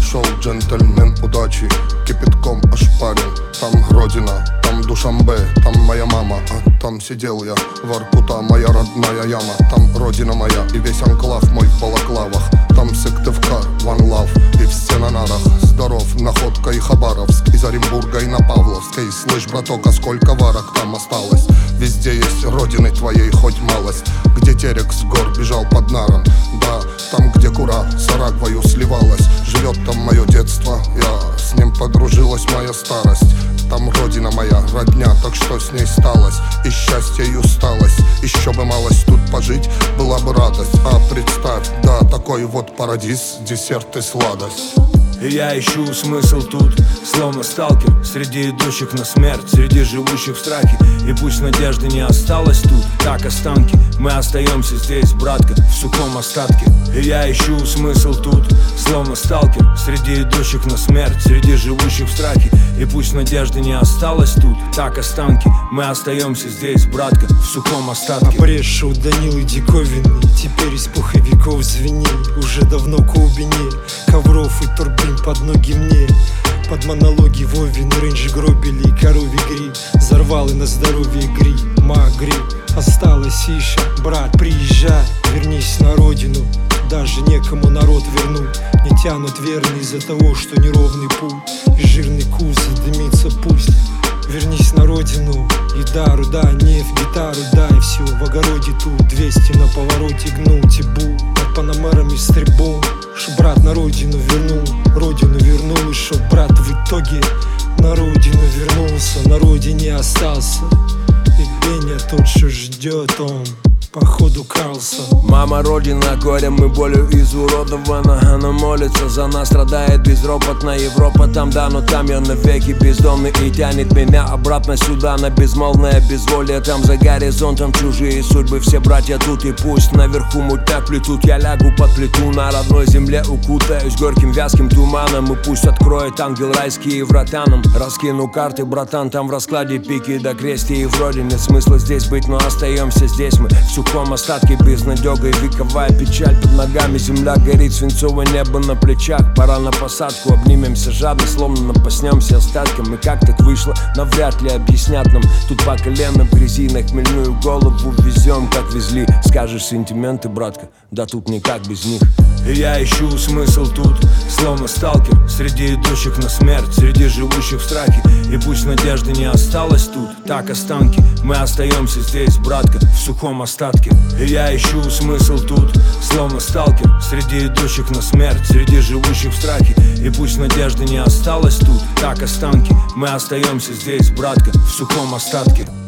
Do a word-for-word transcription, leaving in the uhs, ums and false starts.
Шел джентльмен удачи, кипятком ошпарен. Там родина, там Душанбе, там моя мама. А там сидел я, Воркута, моя родная яма. Там родина моя и весь анклав мой в балаклавах. Там Сыктывкар, One Love и все на нарах. Здоров, Находка и Хабаровск, из Оренбурга и на Павловской. Слышь, браток, а сколько варок там осталось? Везде есть родины твоей хоть малость. Где терек с гор бежал под наром. Да, там, где кура с Арагвою сливалась. Живет там мое детство, я с ним подружилась моя старость. Там родина моя, родня, так что с ней сталось? И счастье, и усталость. Еще бы малость тут пожить, была бы радость. А представь, да, такой вот парадиз, десерт и сладость. И я ищу смысл тут, словно сталкер, среди идущих на смерть, среди живущих в страхе. И пусть надежды не осталось тут, так останки. Мы остаемся здесь, братка, в сухом остатке. И я ищу смысл тут, словно сталкер, среди идущих на смерть, среди живущих в страхе. И пусть надежды не осталось тут, так останки. Мы остаемся здесь, братка, в сухом остатке. А брешь у Данилы диковинный, теперь из пуховиков звени. Уже давно клубине ковров и турбин под ноги мне. Под монологи Вовин, рейндж гробили и коровий гриб. Взорвал и на здоровье гри, магри. Осталось еще, брат, приезжай, вернись на родину. Даже некому народ вернуть. Не тянут верно из-за того, что неровный путь. И жирный кузов дымится пусть. Вернись на родину, еда, руда, нефть, гитару дай. Все в огороде тут, двести на повороте гнул тибу. Под панамерами с трибун, шо брат на родину вернул. Родину вернул, и шо брат в итоге на родину вернулся. На родине остался, и Беня тот, что ждет он, походу Карлсон. Мама родина горем и болью изуродована. Она молится за нас, страдает безропотно. Европа там, да, но там я навеки бездомный. И тянет меня обратно сюда на безмолвное безволие. Там за горизонтом чужие судьбы, все братья тут. И пусть наверху мутят плетут, я лягу под плиту. На родной земле укутаюсь горьким вязким туманом. И пусть откроет ангел райские врата нам. Раскину карты, братан, там в раскладе пики до крести. И вроде нет смысла здесь быть, но остаемся здесь мы в сухом остатке, безнадега и вековая печаль. Под ногами земля горит, свинцовое небо на плечах. Пора на посадку, обнимемся жадно, словно напаснемся остатком. И как так вышло, навряд ли объяснят нам. Тут по колено в грязи, на хмельную голову везем, как везли. Скажешь сентименты, братка, да тут никак без них. И я ищу смысл тут, словно сталкер, среди идущих на смерть, среди живущих в страхе. И пусть надежды не осталось тут, так останки. Мы остаемся здесь, братка, в сухом остатке. И я ищу смысл тут, словно сталкер, среди идущих на смерть, среди живущих в страхе. И пусть надежды не осталось тут, так останки. Мы остаемся здесь, братка, в сухом остатке.